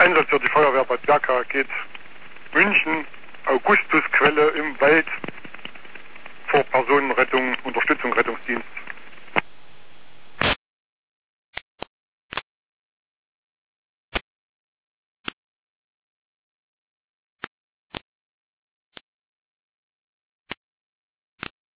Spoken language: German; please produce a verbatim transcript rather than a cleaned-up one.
Einsatz für die Feuerwehr Bad Berka geht München, Augustusquelle im Wald, vor Personenrettung, Unterstützung, Rettungsdienst.